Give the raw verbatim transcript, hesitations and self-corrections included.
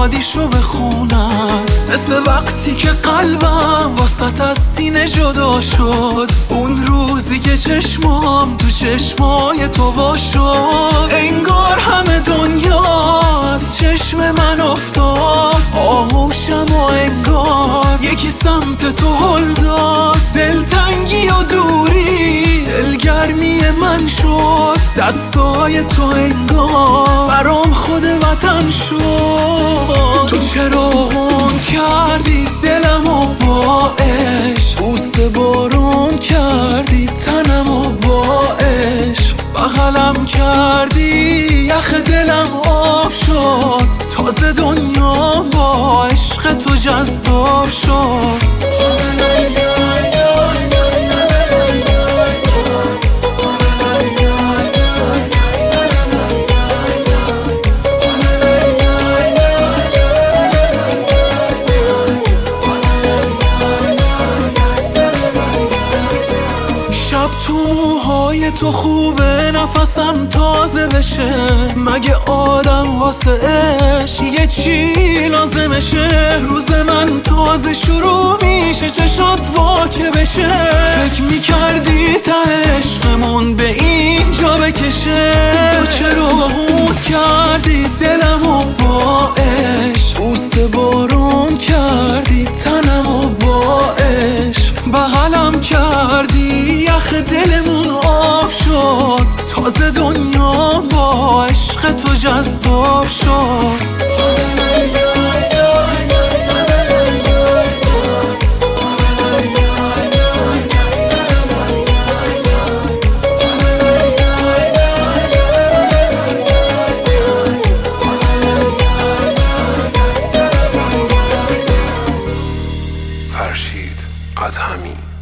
فریادیشو بخونم، مثل وقتی که قلبم واسط از سینه جدا شد، اون روزی که چشمام تو چشمای تو وا شد. انگار همه دنیا از چشم من افتاد، آغوشم و انگار یکی سمت تو هل داد. دلتنگی و دوری دلگرمی من شد، دستای تو انگار برام خود وطن شد. تو چراغون کردی دلمو با عشق، بوست بارون کردی تنمو با عشق، بغلم کردی یخ دلم آب شد. تازه دنیا با عشق تو جذاب شد. تو موهای تو خوبه نفسم تازه بشه، مگه آدم واسه عشق یه چی لازمشه؟ روز من تازه شروع میشه، چشات واکه بشه. فکر میکردی ته عشقمون به اینجا بکشه، تو چرا غون کردی دلمو با عشق، بوست بارون کردی تنمو با عشق، بغلم کردی یخ دلمون آب شد. تازه دنیا با عشق تو جذاب شد. فرشید ادهمی